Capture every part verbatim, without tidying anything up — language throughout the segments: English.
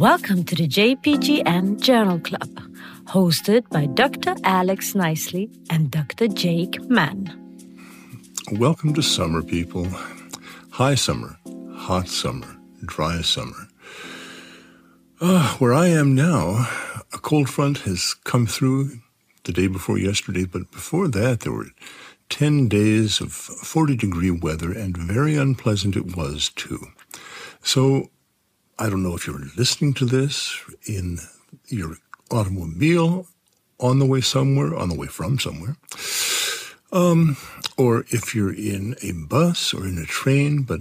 Welcome to the J P G N Journal Club, hosted by Doctor Alex Nicely and Doctor Jake Mann. Welcome to summer, people. High summer, hot summer, dry summer. Uh, where I am now, a cold front has come through the day before yesterday, but before that there were ten days of forty-degree weather, and very unpleasant it was, too. So I don't know if you're listening to this in your automobile, on the way somewhere, on the way from somewhere, um, or if you're in a bus or in a train, but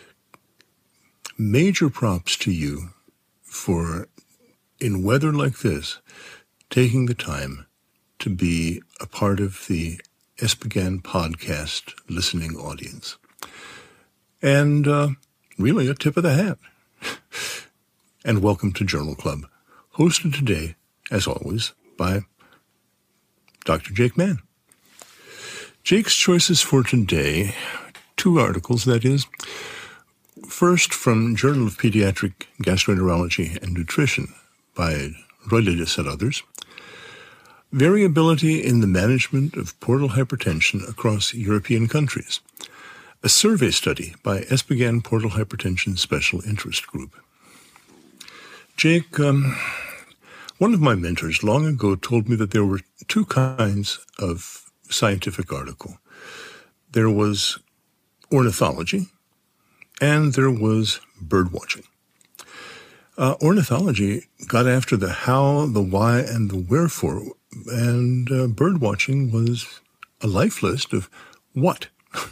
major props to you for, in weather like this, taking the time to be a part of the Espegan podcast listening audience. And uh, really a tip of the hat. And welcome to Journal Club, hosted today, as always, by Doctor Jake Mann. Jake's choices for today, two articles, that is. First, from Journal of Pediatric Gastroenterology and Nutrition by Roilides et others. Variability in the management of portal hypertension across European countries. A survey study by Espegan Portal Hypertension Special Interest Group. Jake, um, one of my mentors long ago told me that there were two kinds of scientific article. There was ornithology, and there was bird watching. Uh, ornithology got after the how, the why, and the wherefore, and uh, bird watching was a life list of what.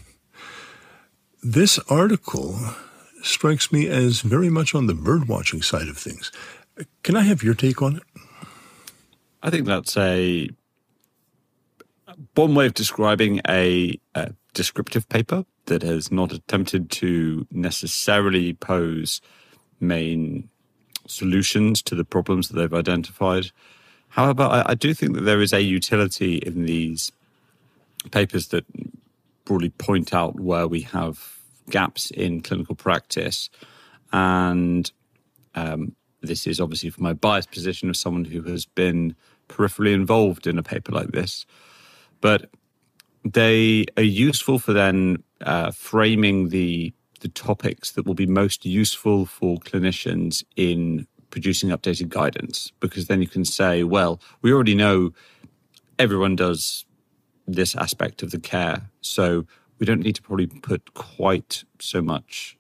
This article strikes me as very much on the bird watching side of things. Can I have your take on it? I think that's a one way of describing a, a descriptive paper that has not attempted to necessarily pose main solutions to the problems that they've identified. However, I, I do think that there is a utility in these papers that broadly point out where we have gaps in clinical practice. And um, this is obviously from my biased position of someone who has been peripherally involved in a paper like this. But they are useful for then uh, framing the the topics that will be most useful for clinicians in producing updated guidance, because then you can say, well, we already know everyone does this aspect of the care, so we don't need to probably put quite so much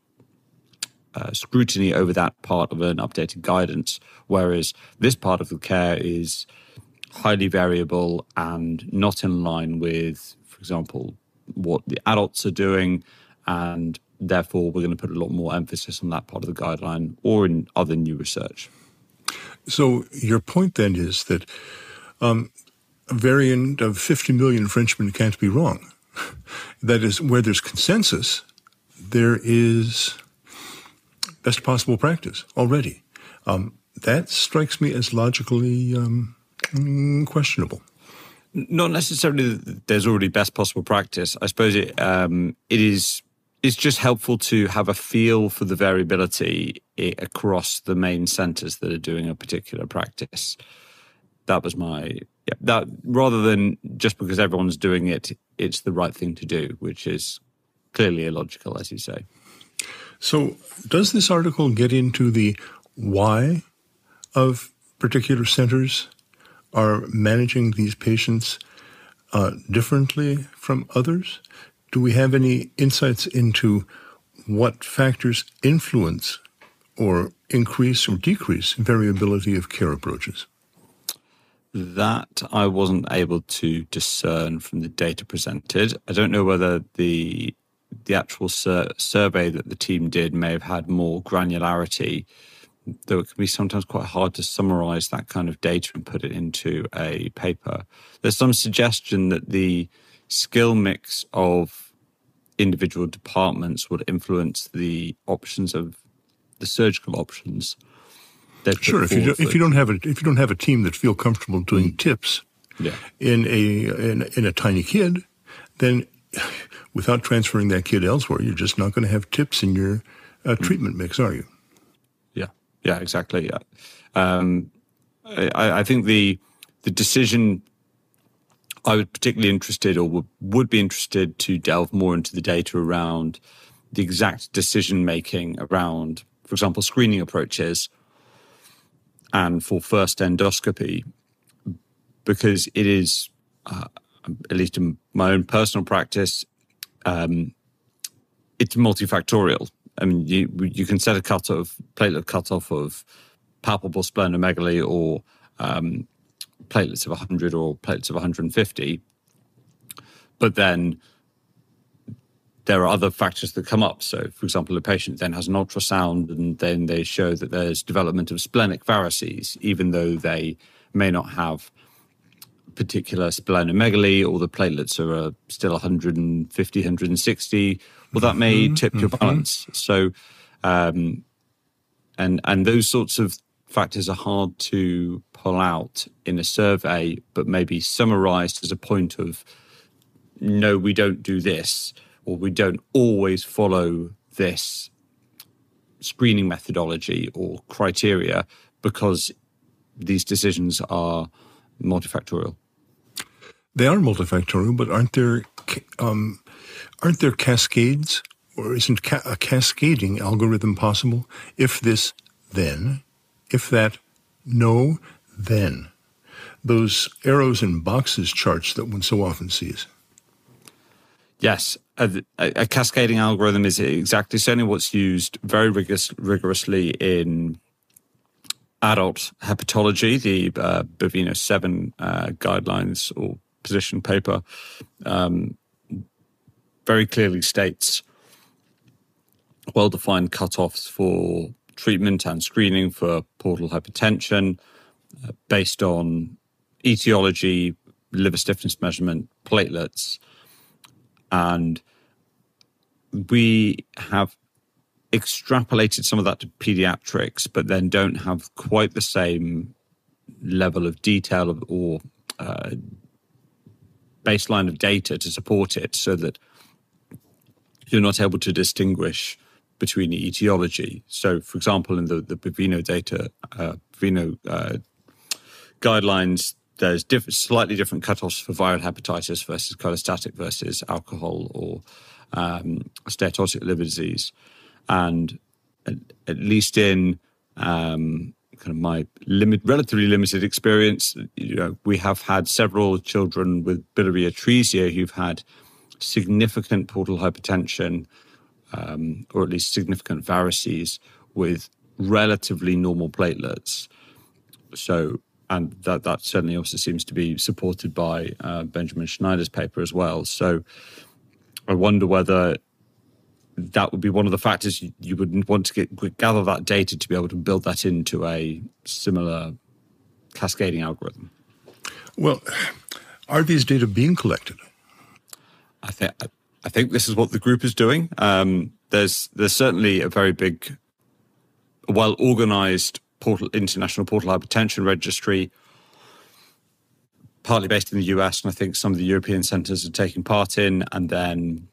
uh, scrutiny over that part of an updated guidance, whereas this part of the care is highly variable and not in line with, for example, what the adults are doing, and therefore we're going to put a lot more emphasis on that part of the guideline or in other new research. So your point then is that um, a variant of fifty million Frenchmen can't be wrong. That is, where there's consensus, there is best possible practice already. Um, that strikes me as logically um, questionable. Not necessarily that there's already best possible practice. I suppose it um, it is it's just helpful to have a feel for the variability across the main centres that are doing a particular practice. That was my... Yeah, that rather than just because everyone's doing it, it's the right thing to do, which is clearly illogical, as you say. So does this article get into the why of particular centers are managing these patients uh, differently from others? Do we have any insights into what factors influence or increase or decrease variability of care approaches? That I wasn't able to discern from the data presented. I don't know whether the the actual sur- survey that the team did may have had more granularity, though it can be sometimes quite hard to summarize that kind of data and put it into a paper. There's some suggestion that the skill mix of individual departments would influence the options of the surgical options. Sure, if you don't, if you don't have a if you don't have a team that feel comfortable doing mm. tips yeah. in a in, in a tiny kid, then without transferring that kid elsewhere, you're just not going to have tips in your uh, treatment mm. mix, are you? Yeah, Yeah, exactly. Yeah. Um, I, I think the the decision I was particularly interested or would, would be interested to delve more into the data around the exact decision making around, for example, screening approaches and for first endoscopy, because it is, uh, at least in my own personal practice, um, it's multifactorial. I mean, you you can set a cutoff, platelet cutoff of palpable splenomegaly or um, platelets of one hundred or platelets of one hundred fifty, but then there are other factors that come up. So, for example, a patient then has an ultrasound and then they show that there's development of splenic varices, even though they may not have particular splenomegaly or the platelets are uh, still one hundred fifty, one hundred sixty. Well, that may mm-hmm, tip your mm-hmm. balance. So, um, and and those sorts of factors are hard to pull out in a survey, but maybe summarized as a point of, no, we don't do this, or we don't always follow this screening methodology or criteria because these decisions are multifactorial. They are multifactorial, but aren't there um, aren't there cascades, or isn't ca- a cascading algorithm possible? If this, then. If that, no, then. Those arrows and boxes charts that one so often sees. Yes, a, a cascading algorithm is exactly certainly what's used very rigorous, rigorously in adult hepatology. The uh, Baveno seven uh, guidelines or position paper um, very clearly states well-defined cutoffs for treatment and screening for portal hypertension uh, based on etiology, liver stiffness measurement, platelets. And we have extrapolated some of that to pediatrics, but then don't have quite the same level of detail of, or uh, baseline of data to support it, so that you're not able to distinguish between the etiology. So, for example, in the, the Baveno data, uh, Baveno uh, guidelines, there's diff- slightly different cutoffs for viral hepatitis versus cholestatic versus alcohol or um, steatotic liver disease. And at, at least in um, kind of my limit, relatively limited experience, you know, we have had several children with biliary atresia who've had significant portal hypertension, um, or at least significant varices with relatively normal platelets. So, and that, that certainly also seems to be supported by uh, Benjamin Schneider's paper as well. So I wonder whether that would be one of the factors you, you would want to get, gather that data to be able to build that into a similar cascading algorithm. Well, are these data being collected? I think I think this is what the group is doing. Um, there's there's certainly a very big, well organized portal international portal hypertension registry, partly based in the U S, and I think some of the European centres are taking part in, and then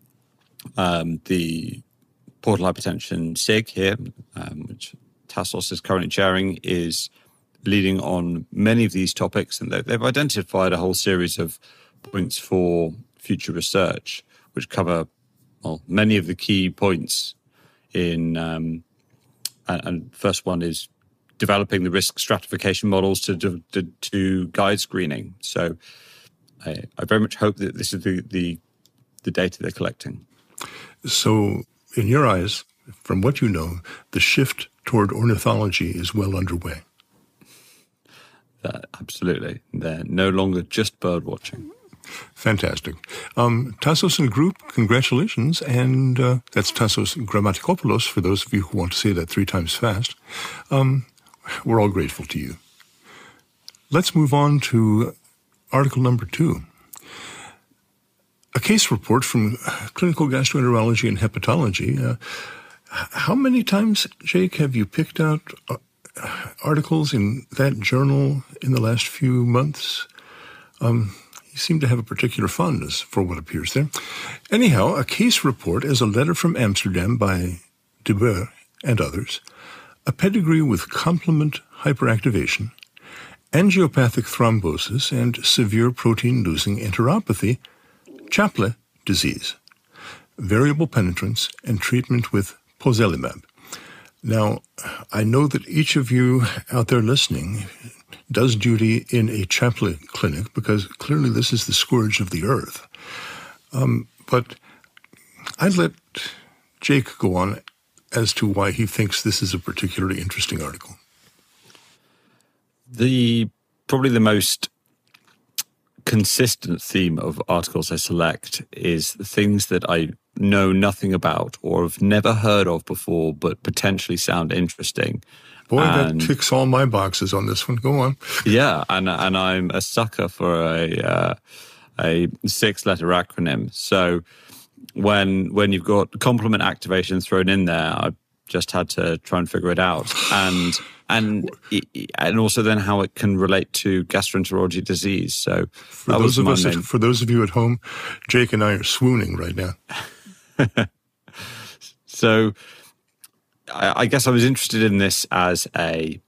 um, the portal hypertension S I G here, um, which Tassos is currently chairing, is leading on many of these topics, and they've identified a whole series of points for future research, which cover well many of the key points in. Um, and, and first one is developing the risk stratification models to to, to guide screening. So, I, I very much hope that this is the, the the data they're collecting. So, in your eyes, from what you know, the shift toward ornithology is well underway. Uh, absolutely, they're no longer just bird watching. Fantastic. Um, Tassos and Group, congratulations. And uh, that's Tassos Grammatikopoulos, for those of you who want to say that three times fast. Um, we're all grateful to you. Let's move on to article number two. A case report from Clinical Gastroenterology and Hepatology. Uh, how many times, Jake, have you picked out uh, articles in that journal in the last few months? Um You seem to have a particular fondness for what appears there. Anyhow, a case report is a letter from Amsterdam by De Boer and others a pedigree with complement hyperactivation, angiopathic thrombosis, and severe protein-losing enteropathy, Chaplin disease, variable penetrance, and treatment with pozelimab. Now, I know that each of you out there listening does duty in a Chaplin clinic because clearly this is the scourge of the earth. Um, but I'd let Jake go on as to why he thinks this is a particularly interesting article. The probably the most consistent theme of articles I select is things that I know nothing about or have never heard of before, but potentially sound interesting. Boy, and, that ticks all my boxes on this one. Go on. Yeah, and and I'm a sucker for a uh, a six-letter acronym. So when when you've got complement activation thrown in there, I just had to try and figure it out, and and and also then how it can relate to gastroenterology disease. So for those of us, main... for those of you at home, Jake and I are swooning right now. So I, I guess I was interested in this as a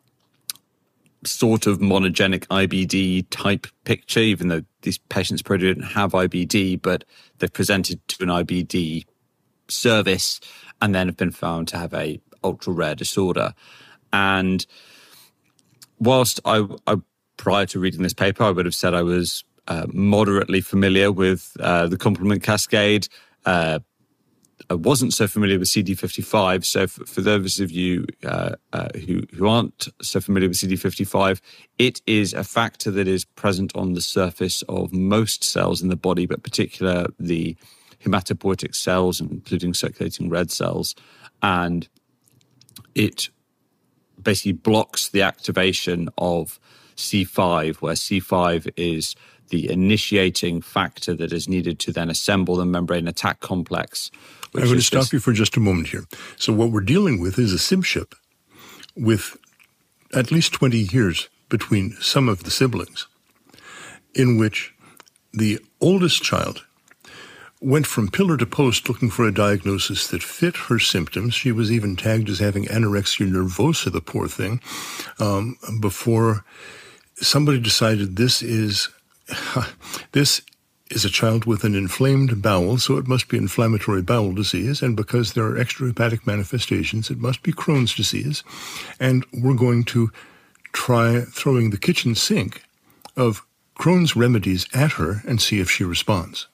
sort of monogenic I B D type picture, even though these patients probably didn't have I B D, but they've presented to an I B D service and then have been found to have a ultra rare disorder. And whilst I, I prior to reading this paper, I would have said I was uh, moderately familiar with uh, the complement cascade. Uh, I wasn't so familiar with C D fifty-five. So for, for those of you uh, uh, who, who aren't so familiar with C D fifty-five, it is a factor that is present on the surface of most cells in the body, but particularly the hematopoietic cells, including circulating red cells. And it basically blocks the activation of C five, where C five is the initiating factor that is needed to then assemble the membrane attack complex. I'm going to stop this... you for just a moment here. So what we're dealing with is a SIMship with at least twenty years between some of the siblings, in which the oldest child went from pillar to post looking for a diagnosis that fit her symptoms. She was even tagged as having anorexia nervosa, the poor thing, um, before somebody decided this is this is a child with an inflamed bowel, so it must be inflammatory bowel disease, and because there are extrahepatic manifestations, it must be Crohn's disease, and we're going to try throwing the kitchen sink of Crohn's remedies at her and see if she responds.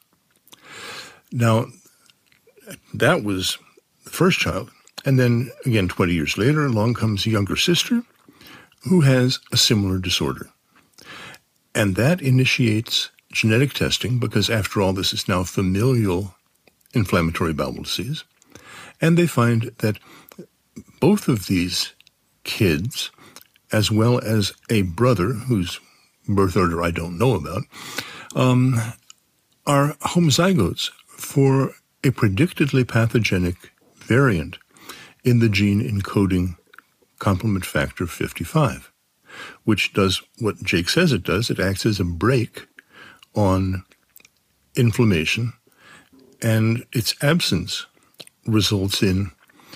Now, that was the first child, and then, again, twenty years later, along comes a younger sister who has a similar disorder. And that initiates genetic testing because, after all, this is now familial inflammatory bowel disease. And they find that both of these kids, as well as a brother whose birth order I don't know about, um, are homozygotes for a predictably pathogenic variant in the gene encoding complement factor fifty-five, which does what Jake says it does. It acts as a brake on inflammation, and its absence results in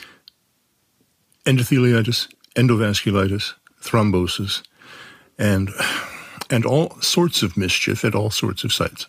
endotheliitis, endovasculitis, thrombosis, and, and all sorts of mischief at all sorts of sites.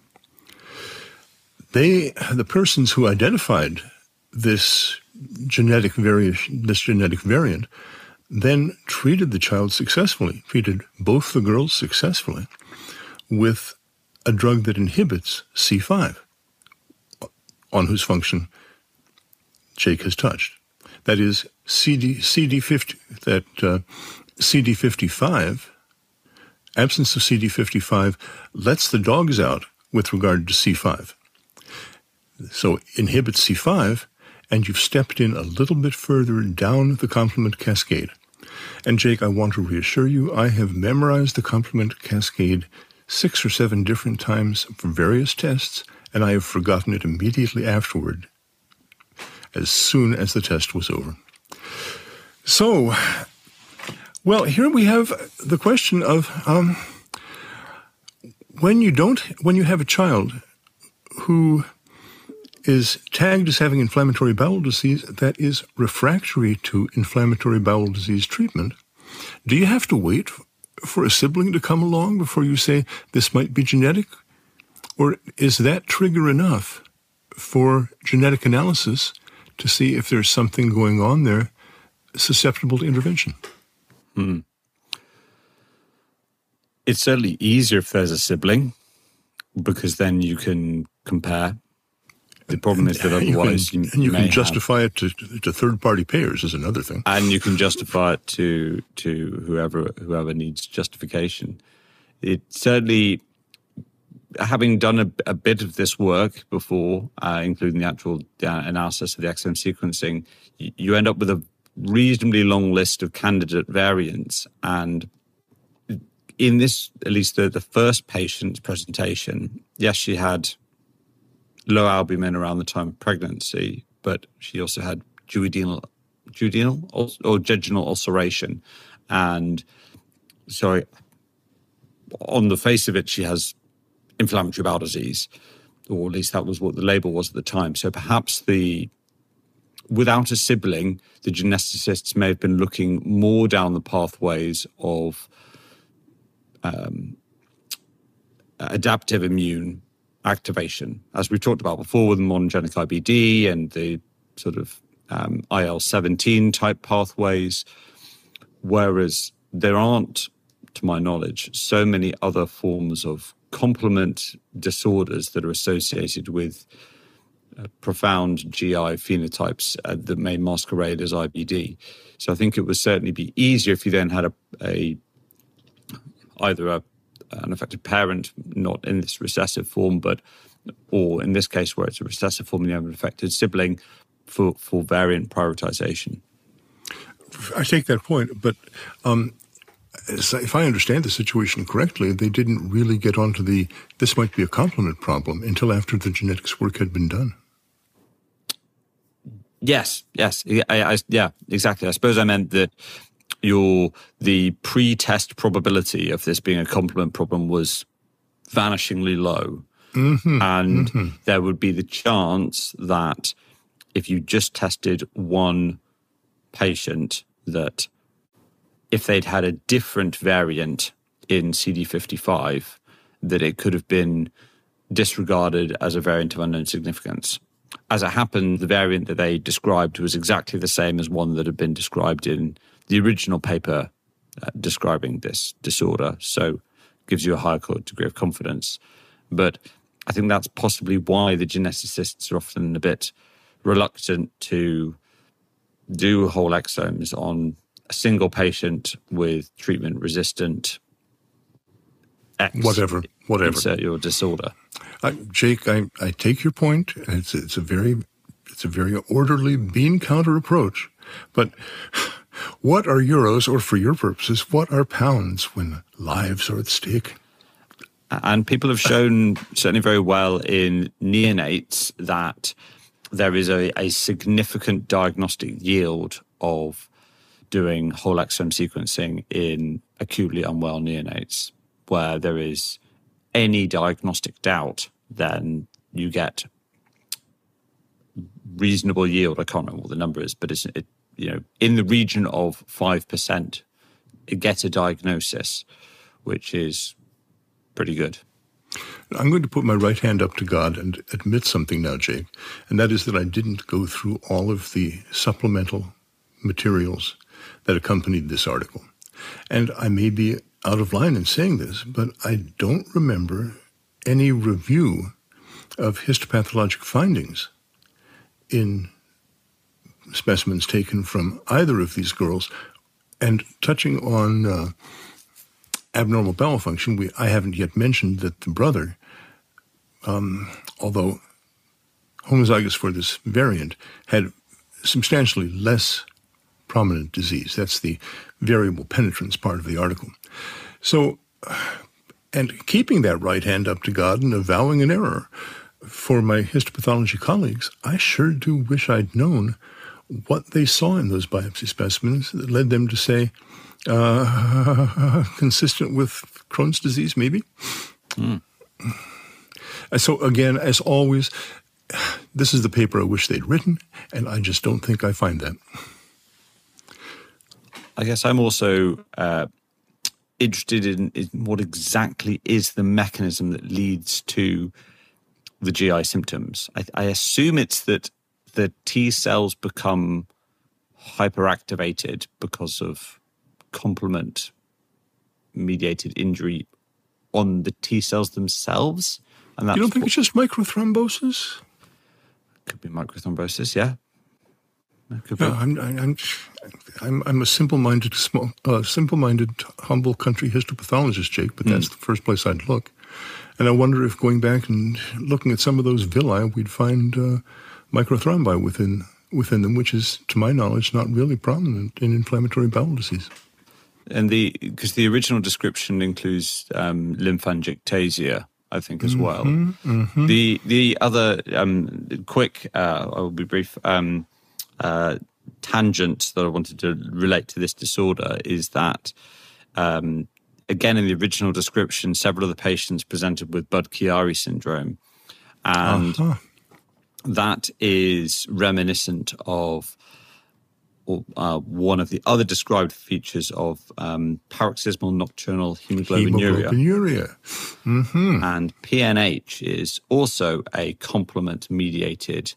They, the persons who identified this genetic variation, this genetic variant, then treated the child successfully, treated both the girls successfully with a drug that inhibits C five, on whose function Jake has touched. That is, C D, C D fifty, that uh, C D fifty-five, absence of C D fifty-five lets the dogs out with regard to C five. So inhibits C five, and you've stepped in a little bit further down the complement cascade. And Jake, I want to reassure you, I have memorized the complement cascade six or seven different times for various tests, and I have forgotten it immediately afterward, as soon as the test was over. So, well, here we have the question of um, when you don't, when you have a child who is tagged as having inflammatory bowel disease that is refractory to inflammatory bowel disease treatment, do you have to wait for a sibling to come along before you say this might be genetic? Or is that trigger enough for genetic analysis to see if there's something going on there susceptible to intervention? Hmm. It's certainly easier if there's a sibling, because then you can compare. The problem is that otherwise you can, you, and you may can justify have, it to, to third-party payers is another thing. and you can justify it to to whoever whoever needs justification. It certainly, having done a, a bit of this work before, uh, including the actual uh, analysis of the exome sequencing, you, you end up with a reasonably long list of candidate variants. And in this, at least the, the first patient's presentation, yes, she had low albumin around the time of pregnancy, but she also had duodenal, duodenal or jejunal ulceration. And so on the face of it, she has inflammatory bowel disease, or at least that was what the label was at the time. So perhaps the without a sibling, the geneticists may have been looking more down the pathways of um, adaptive immune activation, as we talked about before with monogenic I B D and the sort of um, I L seventeen type pathways, whereas there aren't, to my knowledge, so many other forms of complement disorders that are associated with uh, profound G I phenotypes uh, that may masquerade as I B D. So I think it would certainly be easier if you then had a, a either a an affected parent, not in this recessive form, but, or in this case where it's a recessive form, you have an affected sibling for, for variant prioritization. I take that point, but um, if I understand the situation correctly, they didn't really get onto the, this might be a complement problem until after the genetics work had been done. Yes, yes, I, I, yeah, exactly. I suppose I meant that your the pre-test probability of this being a complement problem was vanishingly low. Mm-hmm, and mm-hmm. there would be the chance that if you just tested one patient, that if they'd had a different variant in C D fifty-five, that it could have been disregarded as a variant of unknown significance. As it happened, the variant that they described was exactly the same as one that had been described in the original paper uh, describing this disorder, so gives you a higher degree of confidence. But I think that's possibly why the geneticists are often a bit reluctant to do whole exomes on a single patient with treatment-resistant X. Whatever, whatever. Insert your disorder. Uh, Jake, I, I take your point. It's, it's a very, it's a very orderly bean counter approach, but what are euros, or for your purposes, what are pounds when lives are at stake? And people have shown, certainly very well in neonates, that there is a, a significant diagnostic yield of doing whole exome sequencing in acutely unwell neonates. Where there is any diagnostic doubt, then you get reasonable yield. I can't remember what the number is, but it's it, you know in the region of five percent. Get a diagnosis, which is pretty good. I'm going to put my right hand up to God and admit something now, Jake, and that is that I didn't go through all of the supplemental materials that accompanied this article. And I may be out of line in saying this, but I don't remember any review of histopathologic findings in specimens taken from either of these girls. And touching on uh, abnormal bowel function, we, I haven't yet mentioned that the brother, um, although homozygous for this variant, had substantially less prominent disease. That's the variable penetrance part of the article. So, and keeping that right hand up to God and avowing an error for my histopathology colleagues, I sure do wish I'd known what they saw in those biopsy specimens that led them to say, uh, consistent with Crohn's disease, maybe. Mm. So again, as always, this is the paper I wish they'd written, and I just don't think I find that. I guess I'm also uh, interested in, in what exactly is the mechanism that leads to the G I symptoms. I, I assume it's that the T cells become hyperactivated because of complement-mediated injury on the T cells themselves. And that's you don't think what, it's just microthrombosis? Could be microthrombosis, yeah. Could be. No, I'm, I'm, I'm, I'm a simple-minded, small, uh, simple-minded, humble country histopathologist, Jake. But that's mm. the first place I'd look. And I wonder if going back and looking at some of those villi, we'd find uh, microthrombi within within them, which is, to my knowledge, not really prominent in inflammatory bowel disease. And the because the original description includes um, lymphangiectasia, I think, as well. Mm-hmm, mm-hmm. The the other um, quick, uh, I will be brief, um, uh, tangent that I wanted to relate to this disorder is that, um, again, in the original description, several of the patients presented with Budd-Chiari syndrome, and uh-huh. that is reminiscent of or, uh, one of the other described features of um, paroxysmal nocturnal hemoglobinuria. Hemoglobinuria. Mm-hmm. And P N H is also a complement-mediated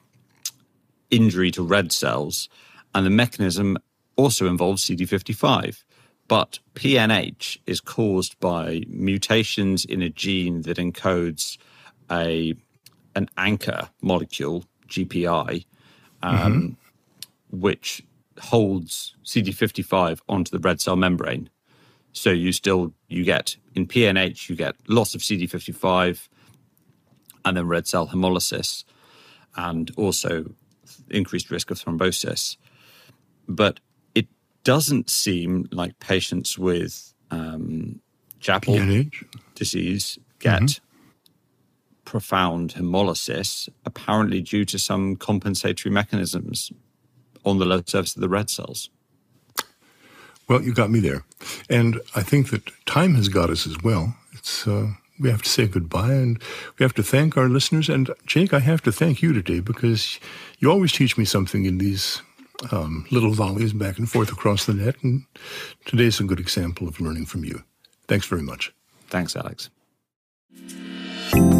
injury to red cells, and the mechanism also involves C D fifty-five. But P N H is caused by mutations in a gene that encodes a an anchor molecule, G P I, um, mm-hmm. which holds C D fifty-five onto the red cell membrane. So you still, you get, in P N H, you get loss of C D fifty-five and then red cell hemolysis and also increased risk of thrombosis. But it doesn't seem like patients with um, Chapel P N H disease get mm-hmm. profound hemolysis, apparently due to some compensatory mechanisms on the low surface of the red cells. Well, you got me there. And I think that time has got us as well. It's uh, we have to say goodbye, and we have to thank our listeners. And, Jake, I have to thank you today because you always teach me something in these um, little volleys back and forth across the net, and today's a good example of learning from you. Thanks very much. Thanks, Alex.